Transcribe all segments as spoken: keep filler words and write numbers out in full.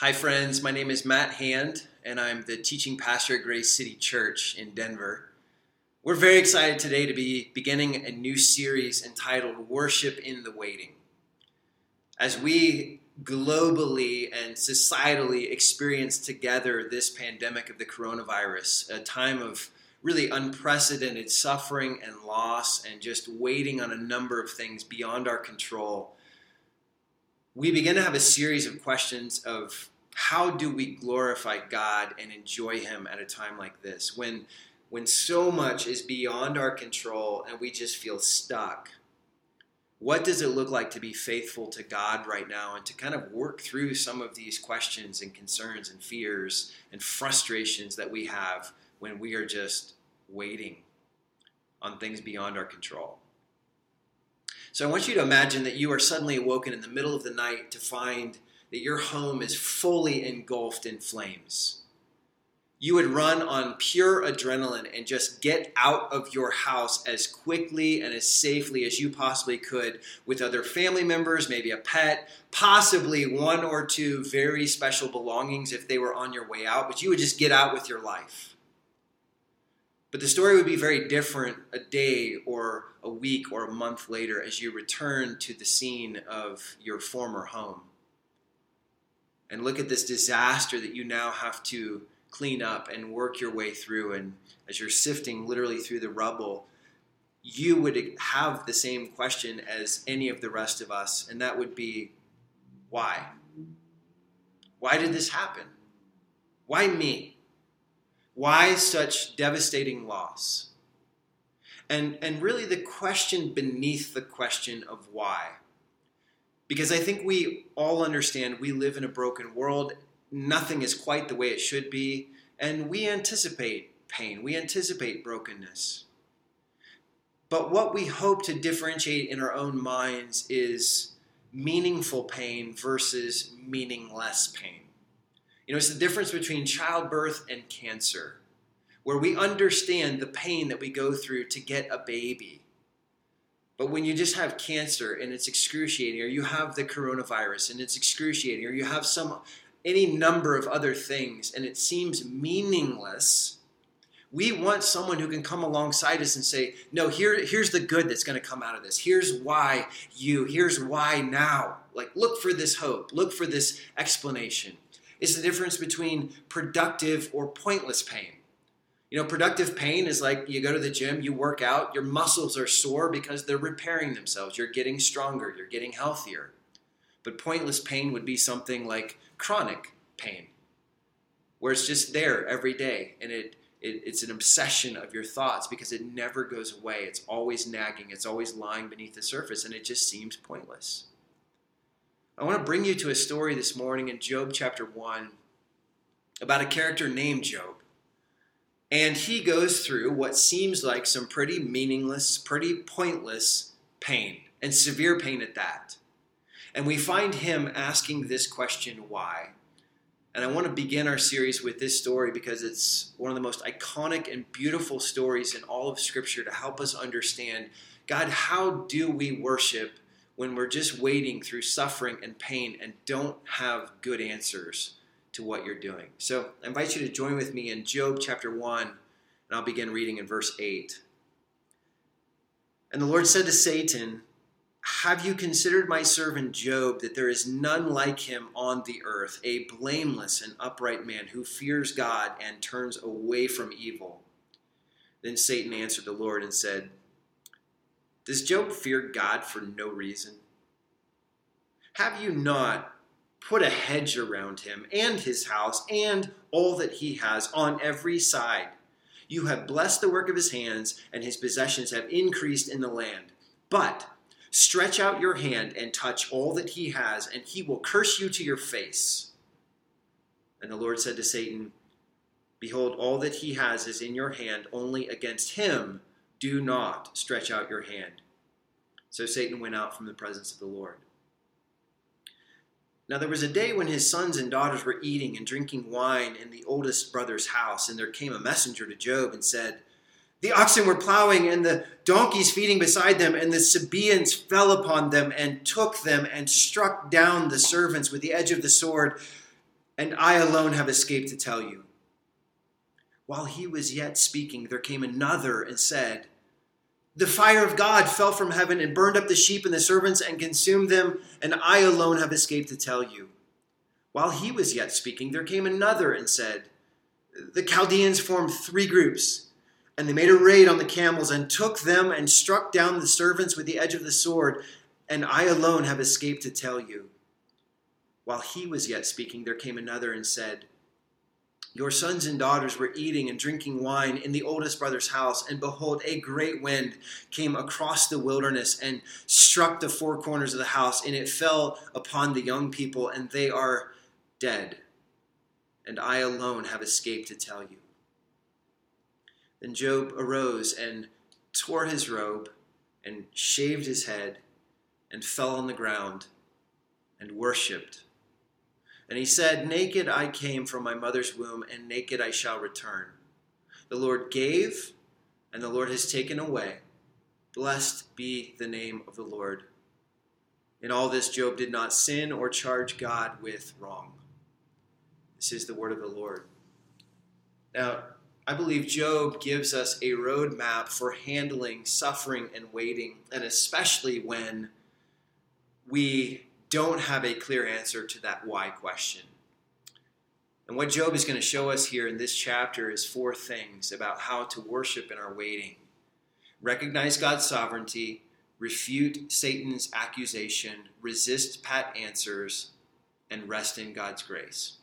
Hi friends, my name is Matt Hand and I'm the teaching pastor at Grace City Church in Denver. We're very excited today to be beginning a new series entitled Worship in the Waiting. As we globally and societally experience together this pandemic of the coronavirus, a time of really unprecedented suffering and loss and just waiting on a number of things beyond our control, we begin to have a series of questions of how do we glorify God and enjoy Him at a time like this, when, when so much is beyond our control and we just feel stuck. What does it look like to be faithful to God right now and to kind of work through some of these questions and concerns and fears and frustrations that we have when we are just waiting on things beyond our control? So I want you to imagine that you are suddenly awoken in the middle of the night to find that your home is fully engulfed in flames. You would run on pure adrenaline and just get out of your house as quickly and as safely as you possibly could with other family members, maybe a pet, possibly one or two very special belongings if they were on your way out, but you would just get out with your life. But the story would be very different a day or a week or a month later as you return to the scene of your former home. And look at this disaster that you now have to clean up and work your way through. And as you're sifting literally through the rubble, you would have the same question as any of the rest of us. And that would be, why? Why did this happen? Why me? Why such devastating loss? And, and really the question beneath the question of why. Because I think we all understand we live in a broken world. Nothing is quite the way it should be. And we anticipate pain. We anticipate brokenness. But what we hope to differentiate in our own minds is meaningful pain versus meaningless pain. You know, it's the difference between childbirth and cancer, where we understand the pain that we go through to get a baby. But when you just have cancer and it's excruciating, or you have the coronavirus and it's excruciating, or you have some any number of other things and it seems meaningless, we want someone who can come alongside us and say, no, here, here's the good that's going to come out of this. Here's why you, here's why now. Like, look for this hope. Look for this explanation. It's the difference between productive or pointless pain. You know, productive pain is like you go to the gym, you work out, your muscles are sore because they're repairing themselves. You're getting stronger, you're getting healthier. But pointless pain would be something like chronic pain, where it's just there every day and it, it it's an obsession of your thoughts because it never goes away. It's always nagging, it's always lying beneath the surface, and it just seems pointless. I want to bring you to a story this morning in Job chapter one about a character named Job. And he goes through what seems like some pretty meaningless, pretty pointless pain, and severe pain at that. And we find him asking this question, why? And I want to begin our series with this story because it's one of the most iconic and beautiful stories in all of Scripture to help us understand, God, how do we worship when we're just waiting through suffering and pain and don't have good answers to what you're doing? So I invite you to join with me in Job chapter one, and I'll begin reading in verse eight. And the Lord said to Satan, have you considered my servant Job, that there is none like him on the earth, a blameless and upright man who fears God and turns away from evil? Then Satan answered the Lord and said, does Job fear God for no reason? Have you not put a hedge around him and his house and all that he has on every side? You have blessed the work of his hands, and his possessions have increased in the land. But stretch out your hand and touch all that he has, and he will curse you to your face. And the Lord said to Satan, behold, all that he has is in your hand, only against him do not stretch out your hand. So Satan went out from the presence of the Lord. Now there was a day when his sons and daughters were eating and drinking wine in the oldest brother's house, and there came a messenger to Job and said, the oxen were plowing and the donkeys feeding beside them, and the Sabaeans fell upon them and took them and struck down the servants with the edge of the sword. and I alone have escaped to tell you. While he was yet speaking, there came another and said, the fire of God fell from heaven and burned up the sheep and the servants and consumed them, and I alone have escaped to tell you. While he was yet speaking, there came another and said, the Chaldeans formed three groups, and they made a raid on the camels and took them and struck down the servants with the edge of the sword, and I alone have escaped to tell you. While he was yet speaking, there came another and said, your sons and daughters were eating and drinking wine in the oldest brother's house, and behold, a great wind came across the wilderness and struck the four corners of the house, and it fell upon the young people, and they are dead. And I alone have escaped to tell you. Then Job arose and tore his robe and shaved his head and fell on the ground and worshipped. And he said, naked I came from my mother's womb, and naked I shall return. The Lord gave, and the Lord has taken away. Blessed be the name of the Lord. In all this, Job did not sin or charge God with wrong. This is the word of the Lord. Now, I believe Job gives us a roadmap for handling suffering and waiting, and especially when we don't have a clear answer to that why question. And what Job is going to show us here in this chapter is four things about how to worship in our waiting. Recognize God's sovereignty, refute Satan's accusation, resist pat answers, and rest in God's grace.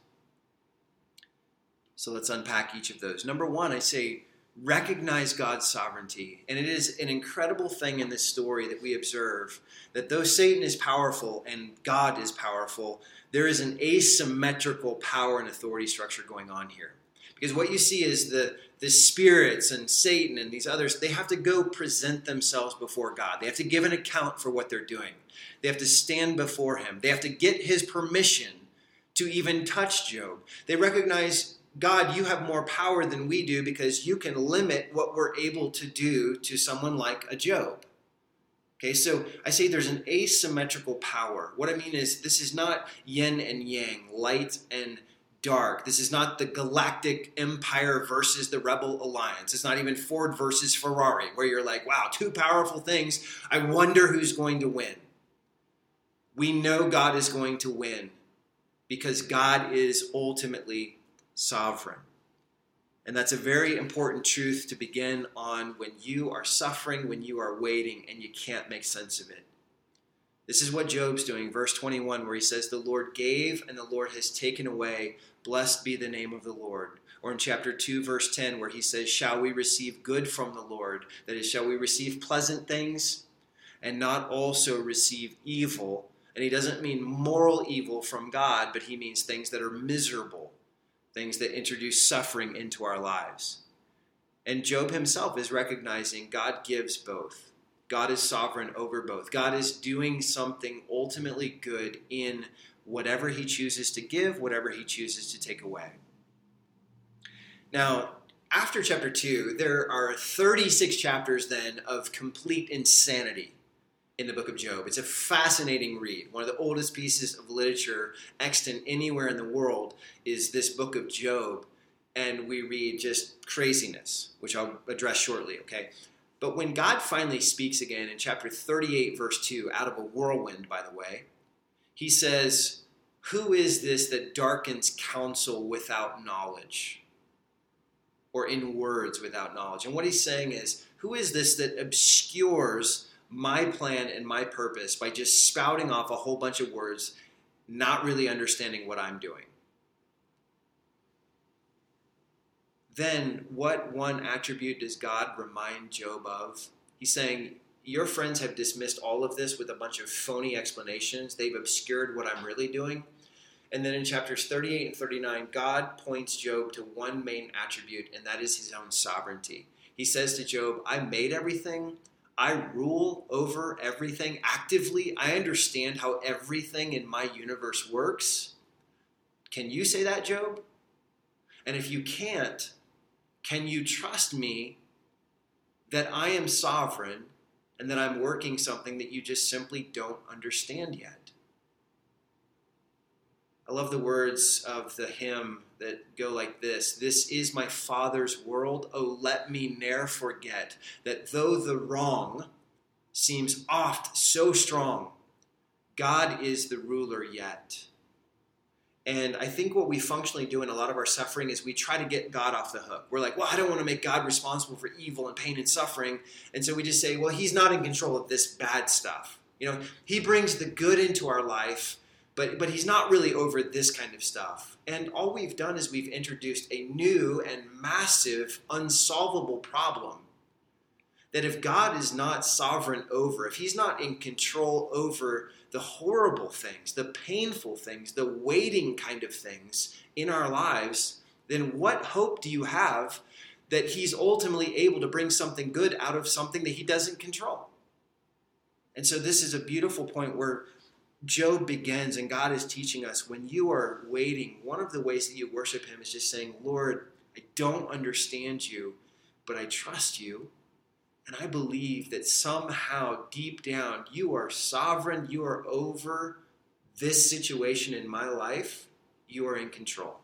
So let's unpack each of those. Number one, I say recognize God's sovereignty. And it is an incredible thing in this story that we observe that though Satan is powerful and God is powerful, there is an asymmetrical power and authority structure going on here. Because what you see is the, the spirits and Satan and these others, they have to go present themselves before God. They have to give an account for what they're doing. They have to stand before him. They have to get his permission to even touch Job. They recognize, God, you have more power than we do because you can limit what we're able to do to someone like a Job. Okay, so I say there's an asymmetrical power. What I mean is this is not yin and yang, light and dark. This is not the Galactic Empire versus the Rebel Alliance. It's not even Ford versus Ferrari, where you're like, wow, two powerful things. I wonder who's going to win. We know God is going to win because God is ultimately sovereign. And that's a very important truth to begin on when you are suffering, when you are waiting, and you can't make sense of it. This is what Job's doing, verse twenty-one, where he says, the Lord gave and the Lord has taken away. Blessed be the name of the Lord. Or in chapter two, verse ten, where he says, shall we receive good from the Lord? That is, shall we receive pleasant things and not also receive evil? And he doesn't mean moral evil from God, but he means things that are miserable, things that introduce suffering into our lives. And Job himself is recognizing God gives both. God is sovereign over both. God is doing something ultimately good in whatever he chooses to give, whatever he chooses to take away. Now, after chapter two, there are thirty-six chapters then of complete insanity in the book of Job. It's a fascinating read. One of the oldest pieces of literature extant anywhere in the world is this book of Job, and we read just craziness, which I'll address shortly, okay? But when God finally speaks again in chapter thirty-eight, verse two, out of a whirlwind, by the way, he says, who is this that darkens counsel without knowledge? Or in words without knowledge. And what he's saying is, who is this that obscures my plan and my purpose by just spouting off a whole bunch of words, not really understanding what I'm doing? Then what one attribute does God remind Job of? He's saying, your friends have dismissed all of this with a bunch of phony explanations. They've obscured what I'm really doing. And then in chapters thirty-eight and thirty-nine, God points Job to one main attribute, and that is his own sovereignty. He says to Job, I made everything. I rule over everything actively. I understand how everything in my universe works. Can you say that, Job? And if you can't, can you trust me that I am sovereign and that I'm working something that you just simply don't understand yet? I love the words of the hymn that go like this. This is my Father's world. Oh, let me ne'er forget that though the wrong seems oft so strong, God is the ruler yet. And I think what we functionally do in a lot of our suffering is we try to get God off the hook. We're like, well, I don't want to make God responsible for evil and pain and suffering. And so we just say, well, he's not in control of this bad stuff. You know, he brings the good into our life, but, but he's not really over this kind of stuff. And all we've done is we've introduced a new and massive, unsolvable problem that if God is not sovereign over, if he's not in control over the horrible things, the painful things, the waiting kind of things in our lives, then what hope do you have that he's ultimately able to bring something good out of something that he doesn't control? And so this is a beautiful point where Job begins, and God is teaching us when you are waiting, one of the ways that you worship him is just saying, Lord, I don't understand you, but I trust you. And I believe that somehow deep down, you are sovereign, you are over this situation in my life, you are in control.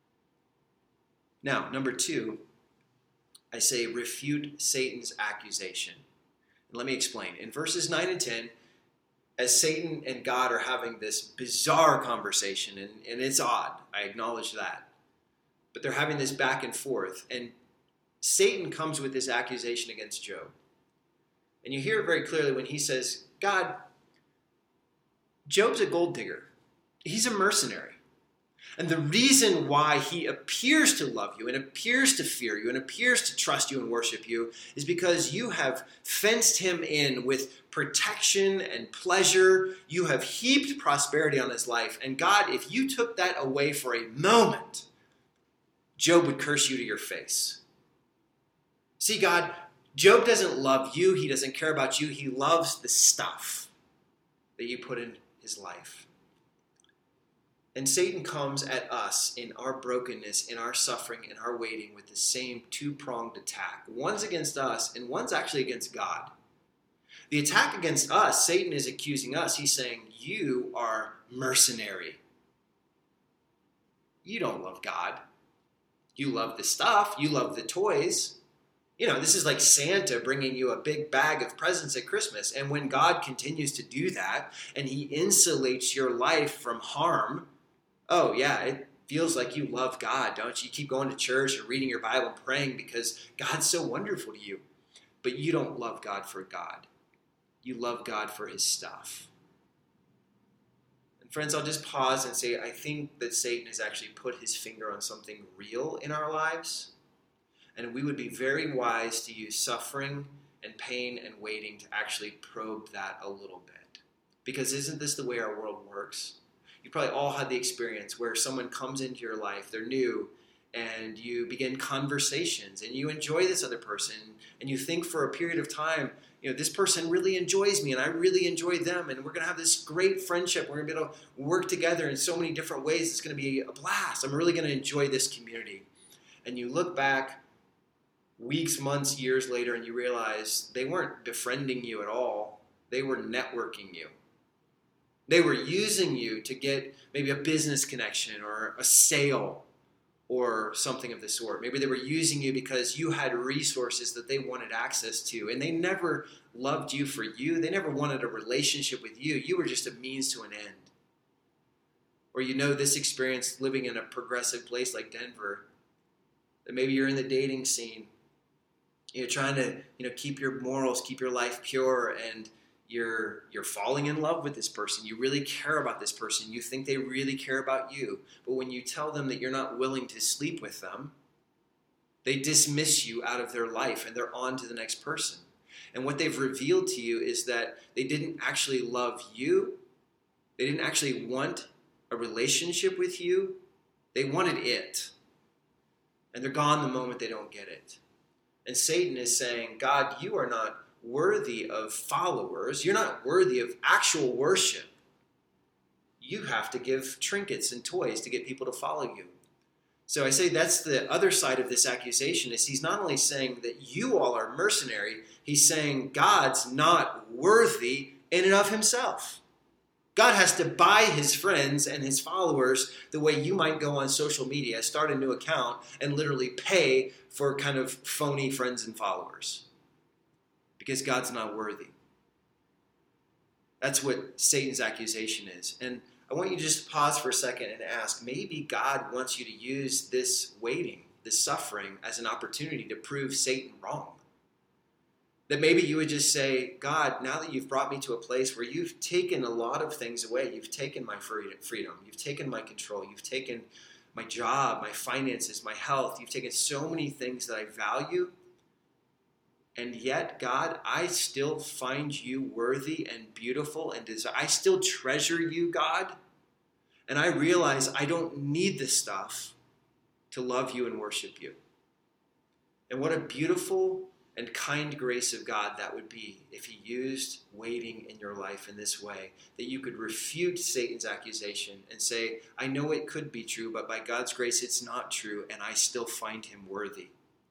Now, number two, I say refute Satan's accusation. And let me explain. In verses nine and ten, as Satan and God are having this bizarre conversation, and, and it's odd, I acknowledge that, but they're having this back and forth, and Satan comes with this accusation against Job. And you hear it very clearly when he says, God, Job's a gold digger. He's a mercenary. And the reason why he appears to love you and appears to fear you and appears to trust you and worship you is because you have fenced him in with protection and pleasure. You have heaped prosperity on his life. And God, if you took that away for a moment, Job would curse you to your face. See, God, Job doesn't love you. He doesn't care about you. He loves the stuff that you put in his life. And Satan comes at us in our brokenness, in our suffering, in our waiting with the same two-pronged attack. One's against us, and one's actually against God. The attack against us, Satan is accusing us. He's saying, you are mercenary. You don't love God. You love the stuff. You love the toys. You know, this is like Santa bringing you a big bag of presents at Christmas. And when God continues to do that and he insulates your life from harm, oh yeah, it feels like you love God, don't you? You keep going to church or reading your Bible and praying because God's so wonderful to you. But you don't love God for God. You love God for his stuff. And friends, I'll just pause and say, I think that Satan has actually put his finger on something real in our lives. And we would be very wise to use suffering and pain and waiting to actually probe that a little bit. Because isn't this the way our world works? You probably all had the experience where someone comes into your life, they're new, and you begin conversations, and you enjoy this other person, and you think for a period of time, you know, this person really enjoys me, and I really enjoy them, and we're going to have this great friendship. We're going to be able to work together in so many different ways. It's going to be a blast. I'm really going to enjoy this community. And you look back weeks, months, years later, and you realize they weren't befriending you at all. They were networking you. They were using you to get maybe a business connection or a sale or something of the sort. Maybe they were using you because you had resources that they wanted access to, and they never loved you for you. They never wanted a relationship with you. You were just a means to an end. Or you know this experience living in a progressive place like Denver, that maybe you're in the dating scene. You're trying to, you know, keep your morals, keep your life pure, and you're you're falling in love with this person. You really care about this person. You think they really care about you. But when you tell them that you're not willing to sleep with them, they dismiss you out of their life and they're on to the next person. And what they've revealed to you is that they didn't actually love you. They didn't actually want a relationship with you. They wanted it. And they're gone the moment they don't get it. And Satan is saying, God, you are not worthy of followers. You're not worthy of actual worship. You have to give trinkets and toys to get people to follow you. So I say that's the other side of this accusation, is he's not only saying that you all are mercenary, he's saying God's not worthy in and of himself. God has to buy his friends and his followers the way you might go on social media, start a new account, and literally pay for kind of phony friends and followers. Because God's not worthy. That's what Satan's accusation is. And I want you to just pause for a second and ask, maybe God wants you to use this waiting, this suffering, as an opportunity to prove Satan wrong. That maybe you would just say, God, now that you've brought me to a place where you've taken a lot of things away, you've taken my freedom, you've taken my control, you've taken my job, my finances, my health, you've taken so many things that I value, and yet, God, I still find you worthy and beautiful and desire. I still treasure you, God, and I realize I don't need this stuff to love you and worship you. And what a beautiful and kind grace of God that would be if he used waiting in your life in this way, that you could refute Satan's accusation and say, I know it could be true, but by God's grace it's not true, and I still find him worthy.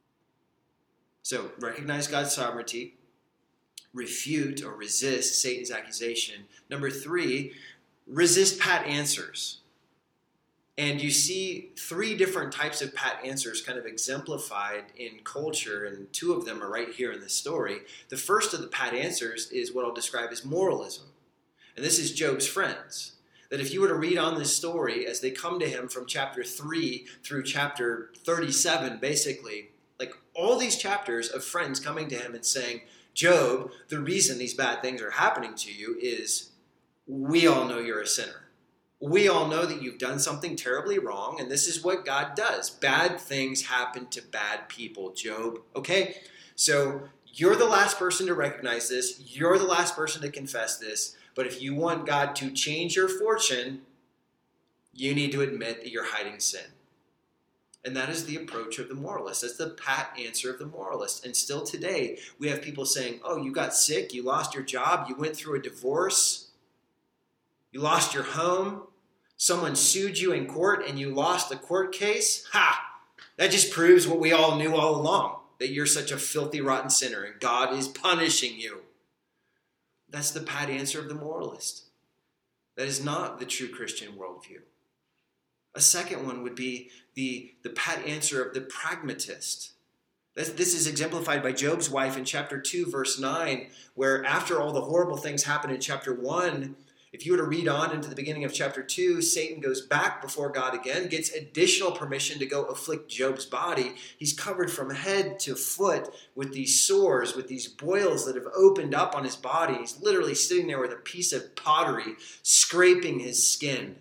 So recognize God's sovereignty, refute or resist Satan's accusation. Number three, resist pat answers. And you see three different types of pat answers kind of exemplified in culture, and two of them are right here in this story. The first of the pat answers is what I'll describe as moralism. And this is Job's friends. That if you were to read on this story as they come to him from chapter three through chapter thirty-seven, basically, like all these chapters of friends coming to him and saying, Job, the reason these bad things are happening to you is we all know you're a sinner. We all know that you've done something terribly wrong, and this is what God does. Bad things happen to bad people, Job. Okay? So you're the last person to recognize this. You're the last person to confess this. But if you want God to change your fortune, you need to admit that you're hiding sin. And that is the approach of the moralist. That's the pat answer of the moralist. And still today, we have people saying, oh, you got sick, you lost your job, you went through a divorce, you lost your home, someone sued you in court and you lost the court case. Ha! That just proves what we all knew all along, that you're such a filthy, rotten sinner and God is punishing you. That's the pat answer of the moralist. That is not the true Christian worldview. A second one would be the, the pat answer of the pragmatist. This, this is exemplified by Job's wife in chapter two, verse nine, where after all the horrible things happen in chapter one, if you were to read on into the beginning of chapter two, Satan goes back before God again, gets additional permission to go afflict Job's body. He's covered from head to foot with these sores, with these boils that have opened up on his body. He's literally sitting there with a piece of pottery scraping his skin.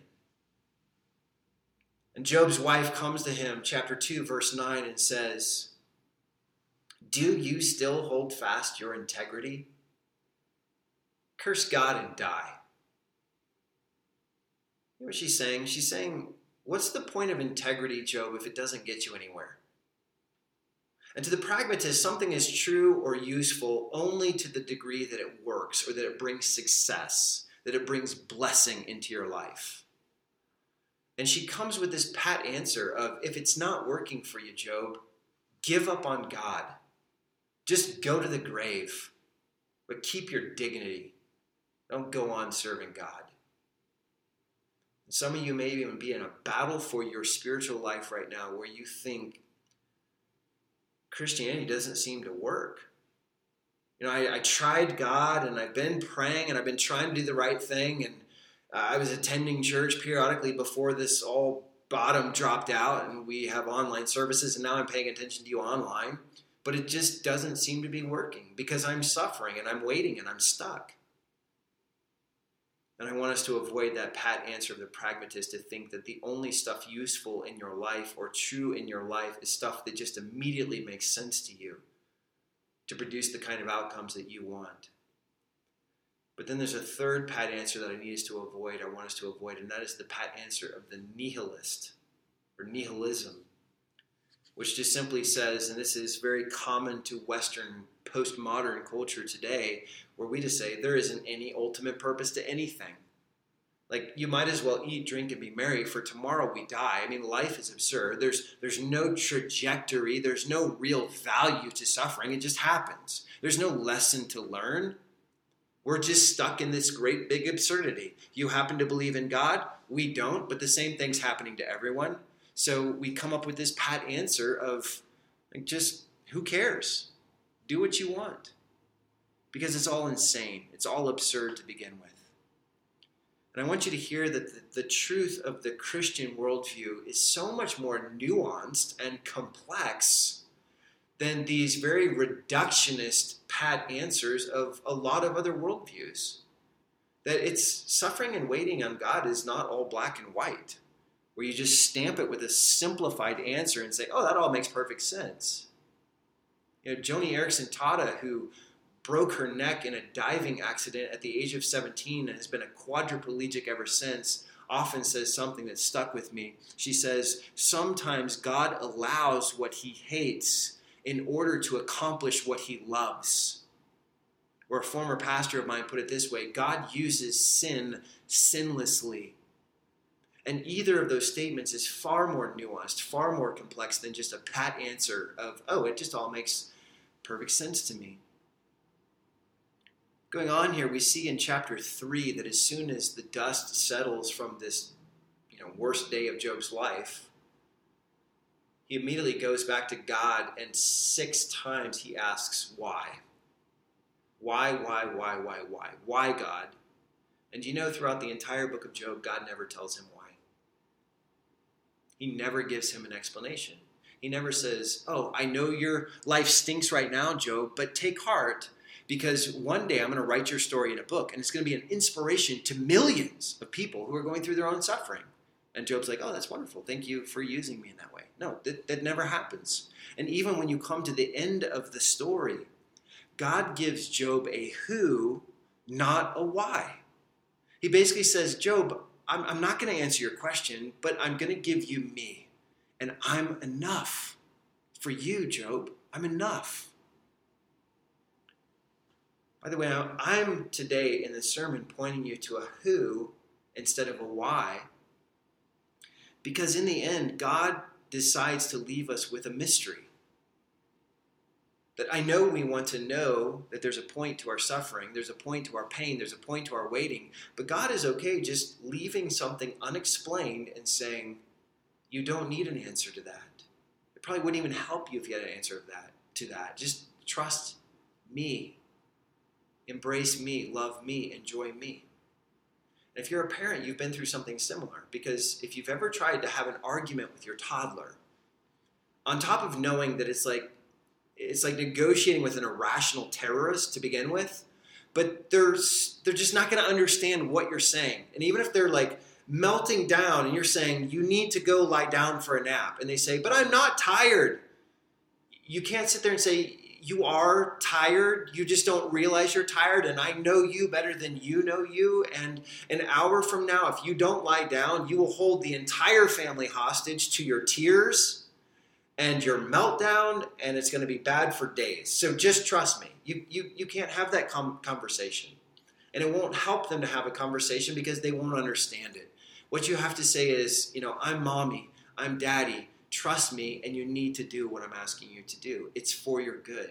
And Job's wife comes to him, chapter two, verse nine, and says, do you still hold fast your integrity? Curse God and die. You know what she's saying? She's saying, what's the point of integrity, Job, if it doesn't get you anywhere? And to the pragmatist, something is true or useful only to the degree that it works or that it brings success, that it brings blessing into your life. And she comes with this pat answer of, if it's not working for you, Job, give up on God. Just go to the grave, but keep your dignity. Don't go on serving God. Some of you may even be in a battle for your spiritual life right now where you think Christianity doesn't seem to work. You know, I, I tried God and I've been praying and I've been trying to do the right thing, and uh, I was attending church periodically before this all bottom dropped out and we have online services, and now I'm paying attention to you online, but it just doesn't seem to be working because I'm suffering and I'm waiting and I'm stuck. And I want us to avoid that pat answer of the pragmatist to think that the only stuff useful in your life or true in your life is stuff that just immediately makes sense to you to produce the kind of outcomes that you want. But then there's a third pat answer that I need us to avoid, I want us to avoid, and that is the pat answer of the nihilist or nihilism, which just simply says, and this is very common to Western postmodern culture today, where we just say there isn't any ultimate purpose to anything. Like, you might as well eat, drink, and be merry, for tomorrow we die. I mean, life is absurd. There's, there's no trajectory. There's no real value to suffering. It just happens. There's no lesson to learn. We're just stuck in this great big absurdity. You happen to believe in God, we don't, but the same thing's happening to everyone. So we come up with this pat answer of like, just who cares? Do what you want. Because it's all insane. It's all absurd to begin with. And I want you to hear that the, the truth of the Christian worldview is so much more nuanced and complex than these very reductionist pat answers of a lot of other worldviews. That it's suffering and waiting on God is not all black and white, where you just stamp it with a simplified answer and say, oh, that all makes perfect sense. You know, Joni Eareckson Tada, who broke her neck in a diving accident at the age of seventeen and has been a quadriplegic ever since, often says something that stuck with me. She says, sometimes God allows what he hates in order to accomplish what he loves. Or a former pastor of mine put it this way, God uses sin sinlessly. And either of those statements is far more nuanced, far more complex than just a pat answer of, oh, it just all makes perfect sense to me. Going on here, we see in chapter three that as soon as the dust settles from this, you know, worst day of Job's life, he immediately goes back to God, and six times he asks, why? Why, why, why, why, why? Why, God? And you know, throughout the entire book of Job, God never tells him why. He never gives him an explanation. He never says, oh, I know your life stinks right now, Job, but take heart, because one day I'm going to write your story in a book, and it's going to be an inspiration to millions of people who are going through their own suffering. And Job's like, oh, that's wonderful. Thank you for using me in that way. No, that, that never happens. And even when you come to the end of the story, God gives Job a who, not a why. He basically says, Job, I'm, I'm not going to answer your question, but I'm going to give you me. And I'm enough for you, Job. I'm enough. By the way, I'm today in the sermon pointing you to a who instead of a why. Because in the end, God decides to leave us with a mystery. That I know we want to know that there's a point to our suffering, there's a point to our pain, there's a point to our waiting, but God is okay just leaving something unexplained and saying, you don't need an answer to that. It probably wouldn't even help you if you had an answer of that, to that. Just trust me. Embrace me, love me, enjoy me. And if you're a parent, you've been through something similar, because if you've ever tried to have an argument with your toddler, on top of knowing that it's like it's like negotiating with an irrational terrorist to begin with, but they're they're just not going to understand what you're saying. And even if they're like melting down and you're saying you need to go lie down for a nap, and they say, "But I'm not tired." You can't sit there and say, you are tired, you just don't realize you're tired, and I know you better than you know you, and an hour from now, if you don't lie down, you will hold the entire family hostage to your tears and your meltdown, and it's going to be bad for days. So just trust me. You, you, you can't have that com- conversation, and it won't help them to have a conversation because they won't understand it. What you have to say is, you know, I'm mommy, I'm daddy, trust me, and you need to do what I'm asking you to do. It's for your good.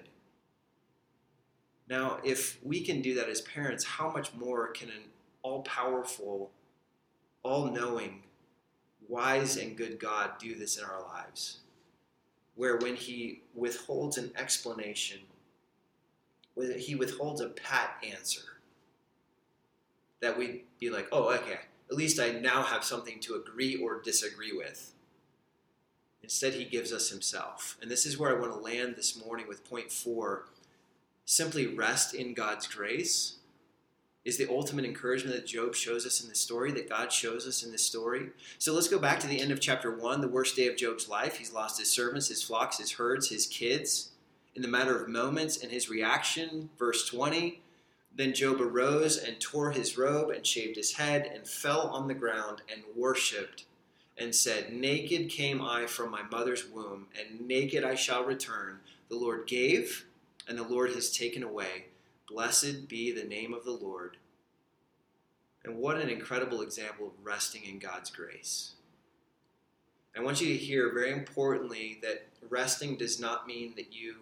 Now, if we can do that as parents, how much more can an all-powerful, all-knowing, wise and good God do this in our lives? Where when he withholds an explanation, when he withholds a pat answer, that we'd be like, oh, okay, at least I now have something to agree or disagree with. Instead, he gives us himself. And this is where I want to land this morning with point four. Simply rest in God's grace is the ultimate encouragement that Job shows us in this story, that God shows us in this story. So let's go back to the end of chapter one, the worst day of Job's life. He's lost his servants, his flocks, his herds, his kids. In the matter of moments and his reaction, verse twenty, then Job arose and tore his robe and shaved his head and fell on the ground and worshipped and said, naked came I from my mother's womb, and naked I shall return. The Lord gave, and the Lord has taken away. Blessed be the name of the Lord. And what an incredible example of resting in God's grace. I want you to hear very importantly that resting does not mean that you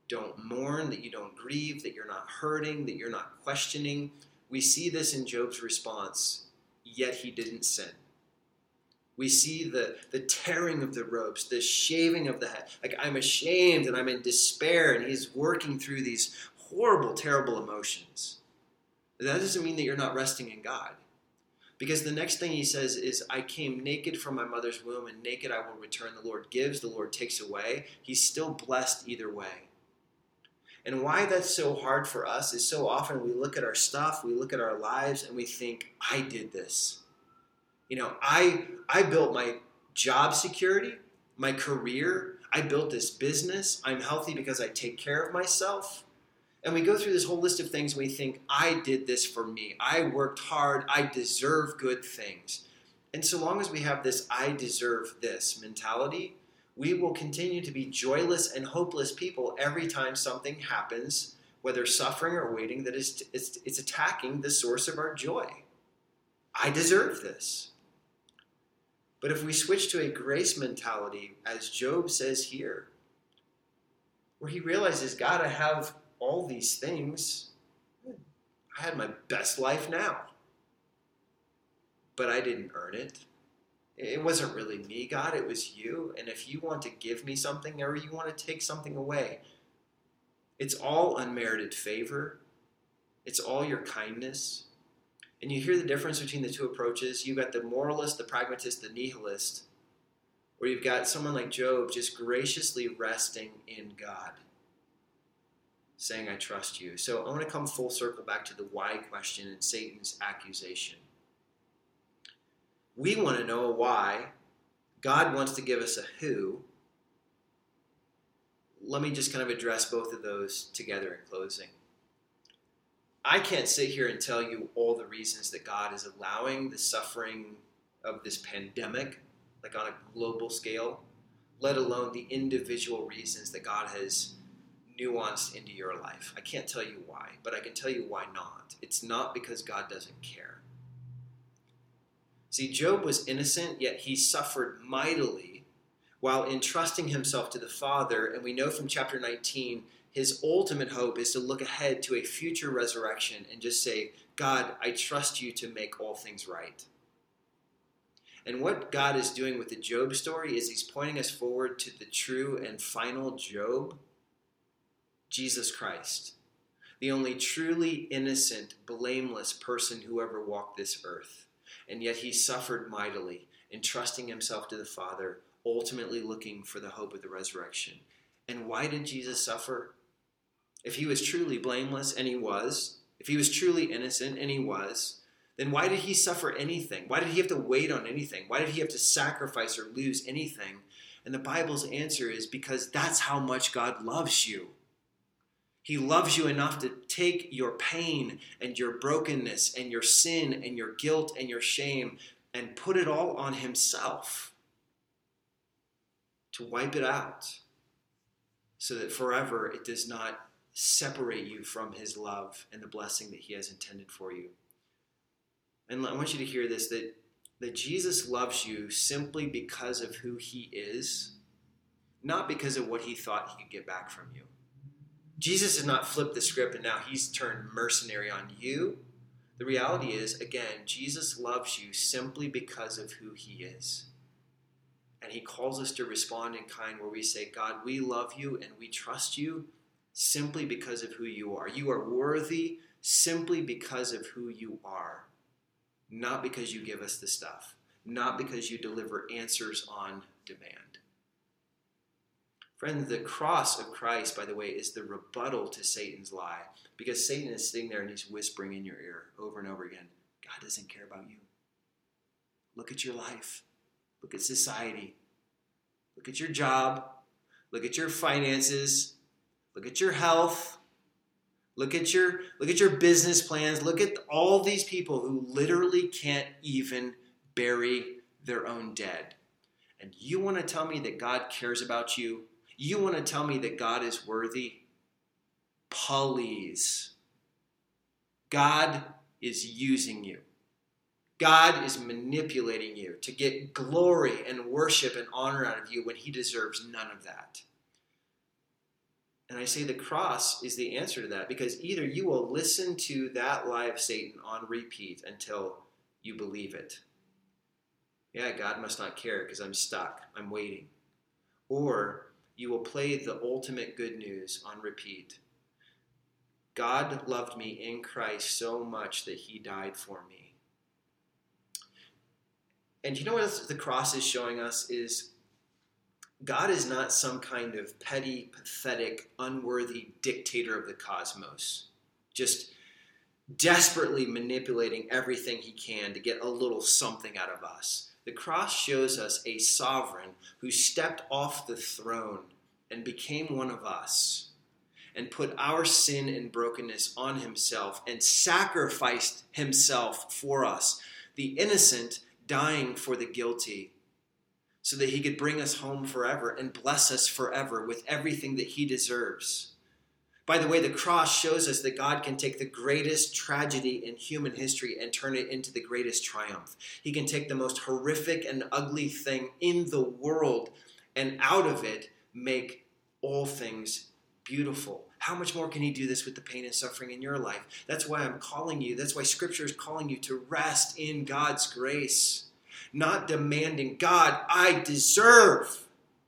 don't mourn, that you don't grieve, that you're not hurting, that you're not questioning. We see this in Job's response, yet he didn't sin. We see the, the tearing of the robes, the shaving of the head. Like, I'm ashamed and I'm in despair, and he's working through these horrible, terrible emotions. That doesn't mean that you're not resting in God. Because the next thing he says is, I came naked from my mother's womb, and naked I will return. The Lord gives, the Lord takes away. He's still blessed either way. And why that's so hard for us is so often we look at our stuff, we look at our lives, and we think, I did this. You know, I I built my job security, my career. I built this business. I'm healthy because I take care of myself. And we go through this whole list of things and we think, I did this for me. I worked hard. I deserve good things. And so long as we have this I deserve this mentality, we will continue to be joyless and hopeless people every time something happens, whether suffering or waiting, that is it's, it's attacking the source of our joy. I deserve this. But if we switch to a grace mentality, as Job says here, where he realizes, God, I have all these things. I had my best life now. But I didn't earn it. It wasn't really me, God. It was you. And if you want to give me something or you want to take something away, it's all unmerited favor. It's all your kindness. And you hear the difference between the two approaches. You've got the moralist, the pragmatist, the nihilist, where you've got someone like Job just graciously resting in God, saying, I trust you. So I want to come full circle back to the why question and Satan's accusation. We want to know a why. God wants to give us a who. Let me just kind of address both of those together in closing. I can't sit here and tell you all the reasons that God is allowing the suffering of this pandemic, like on a global scale, let alone the individual reasons that God has nuanced into your life. I can't tell you why, but I can tell you why not. It's not because God doesn't care. See, Job was innocent, yet he suffered mightily while entrusting himself to the Father. And we know from chapter nineteen, his ultimate hope is to look ahead to a future resurrection and just say, God, I trust you to make all things right. And what God is doing with the Job story is he's pointing us forward to the true and final Job, Jesus Christ, the only truly innocent, blameless person who ever walked this earth. And yet he suffered mightily, entrusting himself to the Father, ultimately looking for the hope of the resurrection. And why did Jesus suffer? If he was truly blameless, and he was, if he was truly innocent, and he was, then why did he suffer anything? Why did he have to wait on anything? Why did he have to sacrifice or lose anything? And the Bible's answer is because that's how much God loves you. He loves you enough to take your pain and your brokenness and your sin and your guilt and your shame and put it all on himself to wipe it out so that forever it does not separate you from his love and the blessing that he has intended for you. And I want you to hear this, that, that Jesus loves you simply because of who he is, not because of what he thought he could get back from you. Jesus has not flipped the script and now he's turned mercenary on you. The reality is, again, Jesus loves you simply because of who he is. And he calls us to respond in kind where we say, God, we love you and we trust you simply because of who you are. You are worthy simply because of who you are. Not because you give us the stuff. Not because you deliver answers on demand. Friends, the cross of Christ, by the way, is the rebuttal to Satan's lie. Because Satan is sitting there and he's whispering in your ear over and over again, God doesn't care about you. Look at your life. Look at society. Look at your job. Look at your finances. Look at your health. Look at your, look at your business plans. Look at all these people who literally can't even bury their own dead. And you want to tell me that God cares about you? You want to tell me that God is worthy? Please. God is using you. God is manipulating you to get glory and worship and honor out of you when he deserves none of that. And I say the cross is the answer to that, because either you will listen to that lie of Satan on repeat until you believe it. Yeah, God must not care because I'm stuck. I'm waiting. Or you will play the ultimate good news on repeat. God loved me in Christ so much that he died for me. And you know what else the cross is showing us is God is not some kind of petty, pathetic, unworthy dictator of the cosmos, just desperately manipulating everything he can to get a little something out of us. The cross shows us a sovereign who stepped off the throne and became one of us and put our sin and brokenness on himself and sacrificed himself for us, the innocent dying for the guilty, so that he could bring us home forever and bless us forever with everything that he deserves. By the way, the cross shows us that God can take the greatest tragedy in human history and turn it into the greatest triumph. He can take the most horrific and ugly thing in the world and out of it make all things beautiful. How much more can he do this with the pain and suffering in your life? That's why I'm calling you. That's why Scripture is calling you to rest in God's grace. Not demanding, God, I deserve.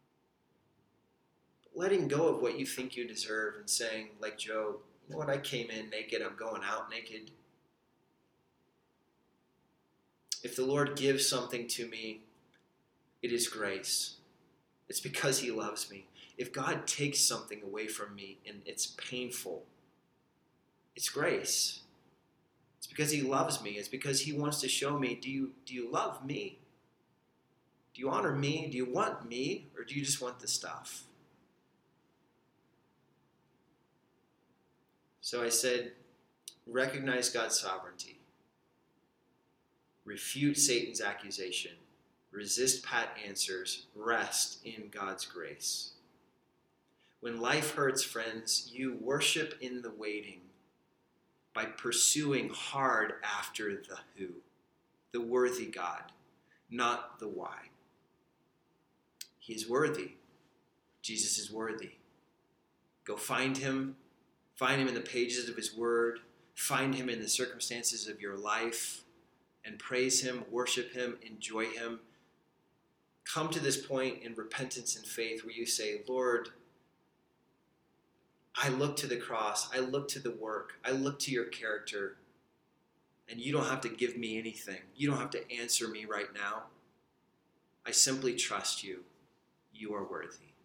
But letting go of what you think you deserve and saying, like Job, you know what, I came in naked, I'm going out naked. If the Lord gives something to me, it is grace. It's because he loves me. If God takes something away from me and it's painful, it's grace. It's because he loves me. It's because he wants to show me, do you, do you love me? Do you honor me? Do you want me? Or do you just want the stuff? So I said, recognize God's sovereignty. Refute Satan's accusation. Resist pat answers. Rest in God's grace. When life hurts, friends, you worship in the waiting by pursuing hard after the who, the worthy God, not the why. He is worthy. Jesus is worthy. Go find him. Find him in the pages of his word. Find him in the circumstances of your life and praise him, worship him, enjoy him. Come to this point in repentance and faith where you say, Lord, I look to the cross, I look to the work, I look to your character, and you don't have to give me anything. You don't have to answer me right now. I simply trust you. You are worthy.